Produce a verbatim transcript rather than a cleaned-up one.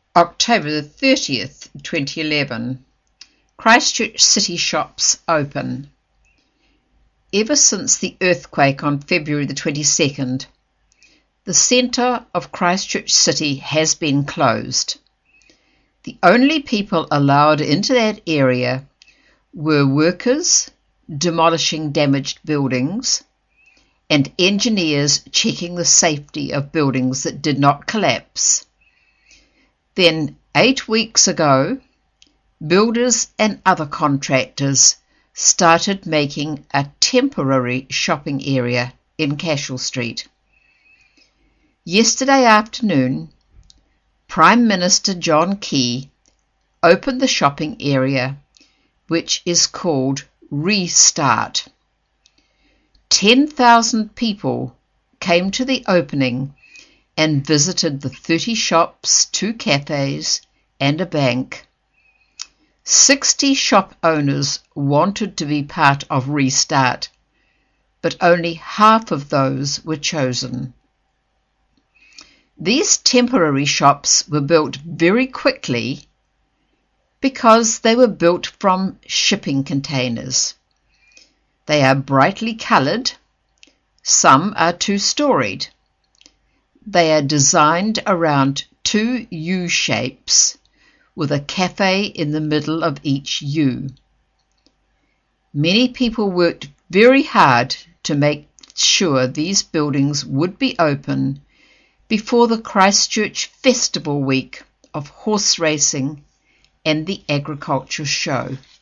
October the thirtieth, twenty eleven. Christchurch City shops open. Ever since the earthquake on February the twenty-second, the centre of Christchurch City has been closed. The only people allowed into that area were workers demolishing damaged buildings and engineers checking the safety of buildings that did not collapse. Then, eight weeks ago, builders and other contractors started making a temporary shopping area in Cashel Street. Yesterday afternoon, Prime Minister John Key opened the shopping area, which is called Restart. ten thousand people came to the opening and visited the thirty shops, two cafes, and a bank. sixty shop owners wanted to be part of Restart, but only half of those were chosen. These temporary shops were built very quickly because they were built from shipping containers. They are brightly coloured. Some are two-storied. They are designed around two U-shapes with a cafe in the middle of each U. Many people worked very hard to make sure these buildings would be open before the Christchurch Festival Week of horse racing and the agriculture show.